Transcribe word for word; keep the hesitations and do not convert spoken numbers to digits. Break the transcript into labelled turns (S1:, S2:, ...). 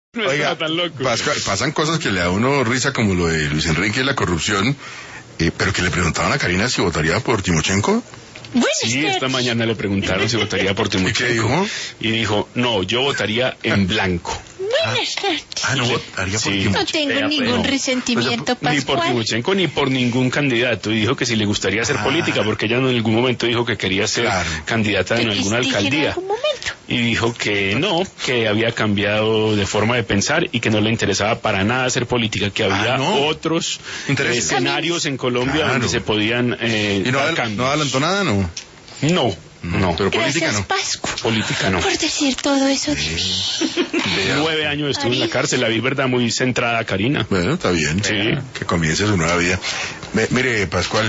S1: No
S2: Oiga,
S1: estaba tan loco.
S2: Pascual, pasan cosas que le da a uno risa, como lo de Luis Enrique y la corrupción, eh, pero que le preguntaban a Karina si votaría por Timochenko.
S3: Bueno,
S1: Sí,
S3: es que...
S1: esta mañana le preguntaron si votaría por Timochenko.
S2: ¿Y qué dijo?
S1: Y dijo, no, yo votaría en blanco.
S3: Buenas tardes.
S2: Ah, no votaría por
S1: Sí.
S2: Timochenko.
S3: No tengo
S1: Vea,
S3: ningún
S1: pero-
S3: resentimiento,
S1: Ni por
S3: Pascual.
S1: Timochenko ni por ningún candidato. Y dijo que si le gustaría hacer
S2: Ah.
S1: política, porque ella en algún momento dijo que quería ser
S2: Claro.
S1: candidata en
S3: Que
S1: alguna
S3: dije en
S1: alcaldía.
S3: algún momento.
S1: Y dijo que no, que había cambiado de forma de pensar y que no le interesaba para nada hacer política, que había
S2: Ah, ¿no?
S1: otros
S2: Intereses.
S1: escenarios en Colombia
S2: Claro.
S1: donde se podían eh,
S2: ¿Y no,
S1: dar
S2: adel-
S1: cambios.
S2: no adelantó nada, no?
S1: No, no,
S2: Pero política
S3: Gracias,
S2: no.
S3: Pascu,
S1: política no.
S3: por decir todo eso de mí.
S2: Vea.
S1: Nueve años estuvo en la cárcel, la vi verdad muy centrada, Karina.
S2: Bueno, está bien.
S1: Sí.
S2: Que comience su nueva vida. Me- mire, Pascual.